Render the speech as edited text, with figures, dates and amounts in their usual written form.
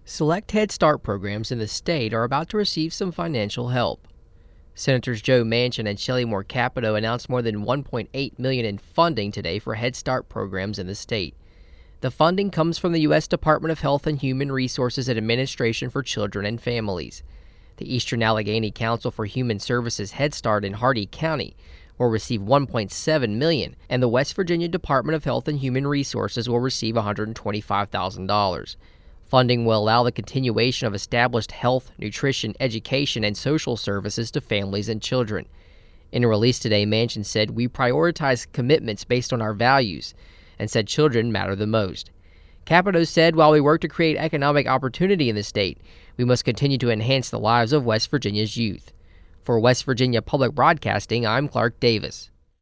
Select Head Start programs in the state are about to receive some financial help. Senators Joe Manchin and Shelley Moore Capito announced more than $1.8 million in funding today for Head Start programs in the state. The funding comes from the U.S. Department of Health and Human Resources and Administration for Children and Families. The Eastern Allegheny Council for Human Services Head Start in Hardee County will receive $1.7 million, and the West Virginia Department of Health and Human Resources will receive $125,000. Funding will allow the continuation of established health, nutrition, education, and social services to families and children. In a release today, Manchin said, "We prioritize commitments based on our values," and said children matter the most. Capito said, "While we work to create economic opportunity in the state, we must continue to enhance the lives of West Virginia's youth." For West Virginia Public Broadcasting, I'm Clark Davis.